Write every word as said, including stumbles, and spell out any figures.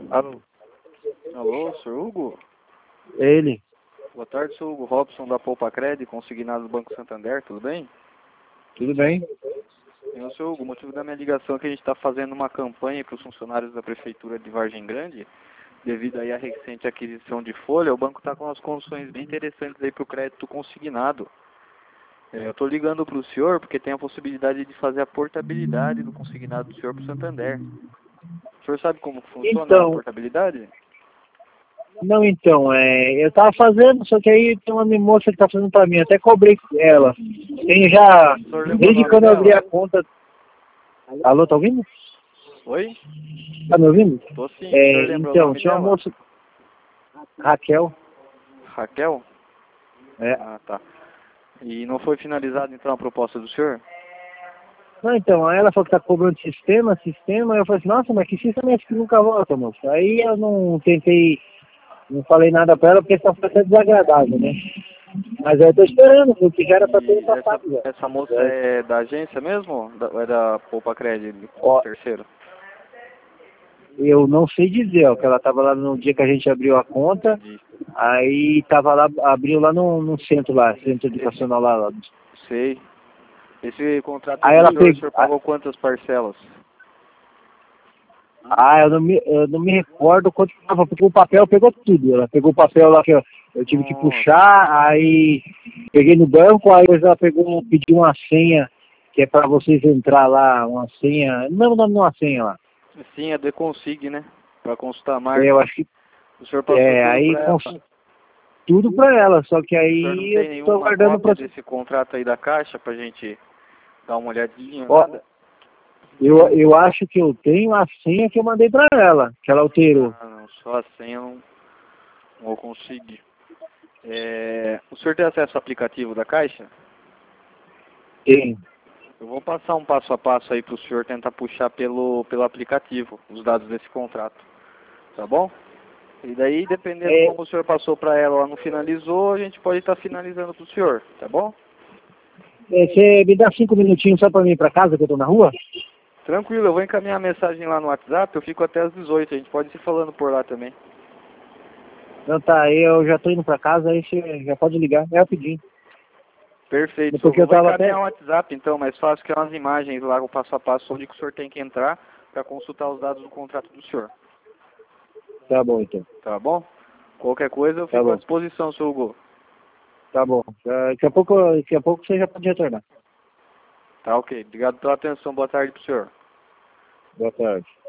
Alô? Alô, senhor Hugo? Ele? Boa tarde, sou Hugo Robson da Poupa Cred, consignado do Banco Santander, tudo bem? Tudo bem? Eu, senhor Hugo, o motivo da minha ligação é que a gente está fazendo uma campanha para os funcionários da Prefeitura de Vargem Grande, devido aí à recente aquisição de folha. O banco está com umas condições bem interessantes aí para o crédito consignado. É, eu estou ligando para o senhor porque tem a possibilidade de fazer a portabilidade do consignado do senhor para o Santander. O senhor sabe como funciona a Então, portabilidade? não então, é, eu tava fazendo, só que aí tem uma moça que tá fazendo pra mim, até cobrei ela. Tem já, O senhor lembra o desde nome quando eu abri dela? a conta... Alô, tá ouvindo? Oi? Tá me ouvindo? Tô sim, o senhor É, lembra o então, nome tinha uma dela? moça, Raquel, Raquel? é. Ah, tá. E não foi finalizada então a proposta do senhor? Não, então, aí ela falou que tá cobrando sistema, sistema, aí eu falei assim, nossa, mas que sistema é esse que nunca volta, moça? Aí eu não tentei, não falei nada pra ela, porque só foi até desagradável, né? Mas eu tô esperando, porque já era pra ter E essa, passado já. essa moça É. é da agência mesmo? Da, ou é da Poupa Cred, Ó, terceiro? eu não sei dizer, ó, que ela tava lá no dia que a gente abriu a conta, Entendi. aí tava lá, abriu lá no, no centro lá, centro Esse, educacional lá. lá. sei. Esse contrato Aí do ela senhor, o pegou, senhor pagou quantas parcelas? ah, eu não me, eu não me recordo quanto tava, porque o papel pegou tudo. Ela pegou o papel lá que eu, eu tive que Nossa, puxar, aí peguei no banco, aí depois ela pegou, pediu uma senha, que é pra vocês entrar lá, uma senha, não é o nome de uma senha lá. sim, é do Econsig, né? Para consultar a É, eu margem. acho que, O senhor passou é, tudo aí para ela. cons- tudo pra ela, só que O senhor não aí eu tem tô nenhuma aguardando cópia pra... desse contrato aí da Caixa pra gente dar uma olhadinha, Ó, nada? eu, eu acho que eu tenho a senha que eu mandei pra ela, que ela alterou. Ah, não, só a senha eu não, não vou conseguir. É, o senhor tem acesso ao aplicativo da Caixa? Tem. Eu vou passar um passo a passo aí para o senhor tentar puxar pelo, pelo aplicativo os dados desse contrato, tá bom? E daí, dependendo É, como o senhor passou para ela, ela não finalizou, a gente pode estar finalizando para o senhor, tá bom? é, você me dá cinco minutinhos só pra mim ir pra casa, que eu tô na rua? Tranquilo, eu vou encaminhar a mensagem lá no WhatsApp, eu fico até às dezoito, a gente pode ir se falando por lá também. Não, tá, eu já tô indo pra casa, aí você já pode ligar, é rapidinho. Perfeito, Porque eu eu vou tava encaminhar até... o WhatsApp então, mais fácil que é umas imagens lá, o passo a passo, onde que o senhor tem que entrar para consultar os dados do contrato do senhor, Tá bom, então. tá bom? Qualquer coisa eu Tá fico à bom, disposição, seu Hugo. tá bom. Ah, Daqui a pouco, daqui a pouco você já pode retornar. Tá ok, obrigado pela atenção, boa tarde pro senhor. Boa tarde.